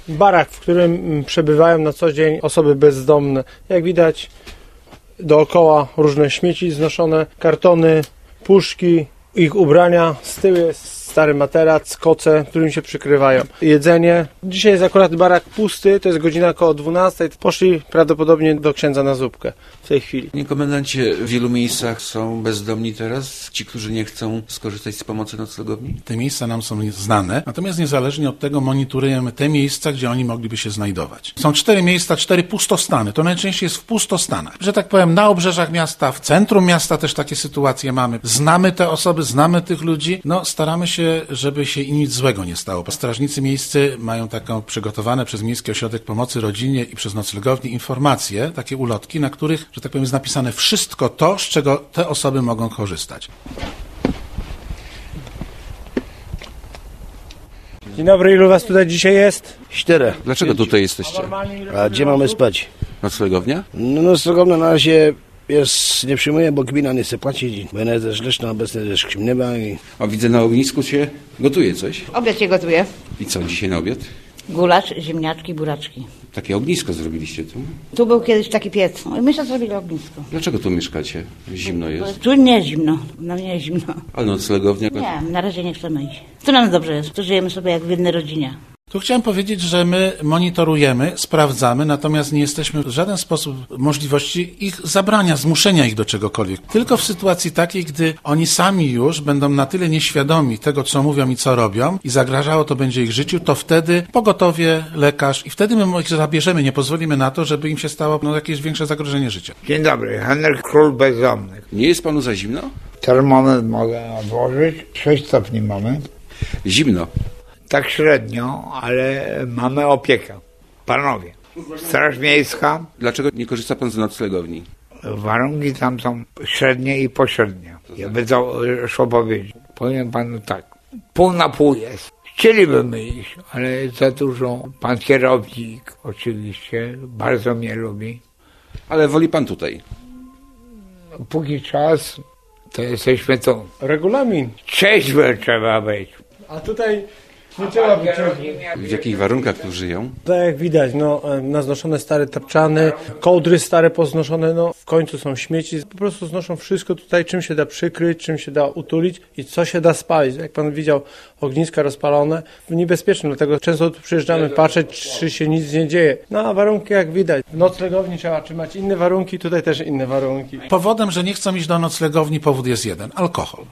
barak, w którym przebywają na co dzień osoby bezdomne. Jak widać, dookoła różne śmieci znoszone, kartony, puszki, ich ubrania. Z tyłu jest stary materac, koce, którym się przykrywają. Jedzenie. Dzisiaj jest akurat barak pusty, to jest godzina około 12. Poszli prawdopodobnie do księdza na zupkę w tej chwili. Panie komendancie, w wielu miejscach są bezdomni teraz, ci, którzy nie chcą skorzystać z pomocy noclegowni? Te miejsca nam są znane, natomiast niezależnie od tego monitorujemy te miejsca, gdzie oni mogliby się znajdować. Są 4 miejsca, 4 pustostany. To najczęściej jest w pustostanach. Że tak powiem, na obrzeżach miasta, w centrum miasta też takie sytuacje mamy. Znamy te osoby, znamy tych ludzi. Staramy się, żeby się nic złego nie stało. Strażnicy miejscy mają taką przygotowane przez Miejski Ośrodek Pomocy Rodzinie i przez noclegownie informacje, takie ulotki, na których, że tak powiem, jest napisane wszystko to, z czego te osoby mogą korzystać. Dzień dobry, ilu was tutaj dzisiaj jest? 4. Dlaczego tutaj jesteście? A gdzie mamy spać? Noclegownia? No noclegownia na razie nie przyjmuje, bo gmina nie chce płacić, bo jest też leśna obecnie też krzymnywa i... O, widzę na ognisku się gotuje coś. Obiad się gotuje. I co dzisiaj na obiad? Gulasz, ziemniaczki, buraczki. Takie ognisko zrobiliście tu? Tu był kiedyś taki piec. No i my sobie zrobili ognisko. Dlaczego tu mieszkacie? Zimno jest. Tu nie zimno. Na mnie jest zimno. Ale noclegownia? Nie, na razie nie chcemy iść. Tu nam dobrze jest. Tu żyjemy sobie jak w jednej rodzinie. Tu chciałem powiedzieć, że my monitorujemy, sprawdzamy, natomiast nie jesteśmy w żaden sposób możliwości ich zabrania, zmuszenia ich do czegokolwiek. Tylko w sytuacji takiej, gdy oni sami już będą na tyle nieświadomi tego, co mówią i co robią i zagrażało to będzie ich życiu, to wtedy pogotowie, lekarz i wtedy my ich zabierzemy, nie pozwolimy na to, żeby im się stało jakieś większe zagrożenie życia. Dzień dobry, Henryk Król Bezdomnych. Nie jest panu za zimno? Termometr mogę odłożyć, 6 stopni mamy. Zimno. Tak średnio, ale mamy opiekę. Panowie, Straż Miejska, Dlaczego nie korzysta pan z noclegowni? warunki tam są średnie i pośrednie. Jakby to szło powiedzieć. Powiem panu tak, pół na pół jest. Chcielibyśmy iść, ale za dużo. Pan kierownik oczywiście bardzo mnie lubi. Ale woli pan tutaj. Póki czas, to jesteśmy tu. Regulamin. Trzeźwy trzeba być. A tutaj nie trzeba być. W jakich warunkach tu żyją? Tak jak widać, naznoszone stare tapczany, kołdry stare poznoszone, w końcu są śmieci. Po prostu znoszą wszystko tutaj, czym się da przykryć, czym się da utulić i co się da spalić. Jak pan widział, ogniska rozpalone, niebezpieczne, dlatego często tu przyjeżdżamy patrzeć, czy się nic nie dzieje. A warunki jak widać, w noclegowni trzeba trzymać inne warunki, tutaj też inne warunki. Powodem, że nie chcą iść do noclegowni, powód jest jeden: alkohol.